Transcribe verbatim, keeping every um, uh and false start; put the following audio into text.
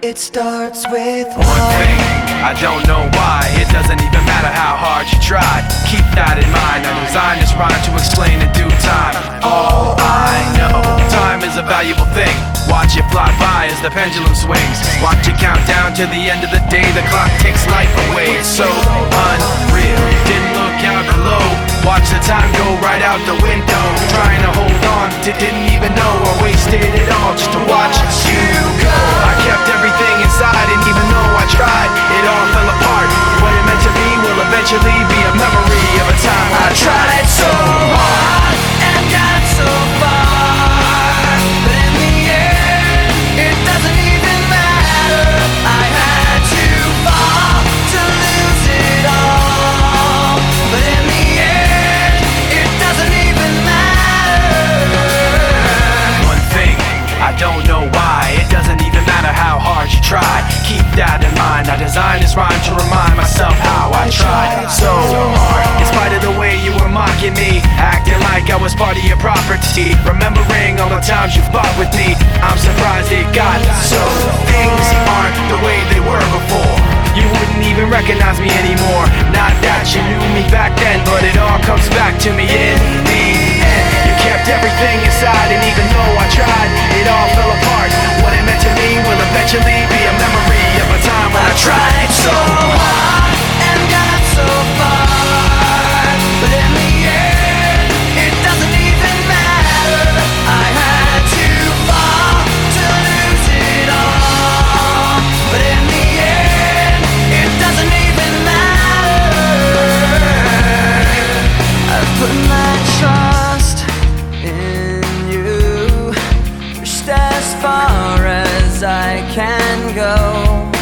It starts with one thing, I don't know why. It doesn't even matter how hard you try. Keep that in mind. I designed this rhyme to explain in due time. All I know, time is a valuable thing. Watch it fly by as the pendulum swings. Watch it count down to the end of the day. The clock takes life away. It's so unreal. Didn't look out below. Watch the time go right out the window. Trying to hold on to didn't even know I wasted it all just to watch you go. I kept everything inside, and even though I tried, it all fell apart. What it meant to be will eventually be a memory of a time I tried so hard and got so far, but in the end, it doesn't even matter. I had to fall to lose it all, but in the end, it doesn't even matter. One thing, I don't know why. It doesn't even matter how hard you try. Keep that in mind. I designed this rhyme to remind myself how I tried so hard. In spite of the way you were mocking me, acting like I was part of your property, remembering all the times you fought with me, I'm surprised it got so. Things aren't the way they were before. You wouldn't even recognize me anymore. Not that you knew me back then, but it all comes back to me in the end. You kept everything inside, and even though I tried, it all fell apart. What it meant to me will eventually be a memory of a time when I tried so hard and got so far, but in the end, it doesn't even matter. I had to fall to lose it all, but in the end, it doesn't even matter. I've put my trust in you, pushed as far as I can go.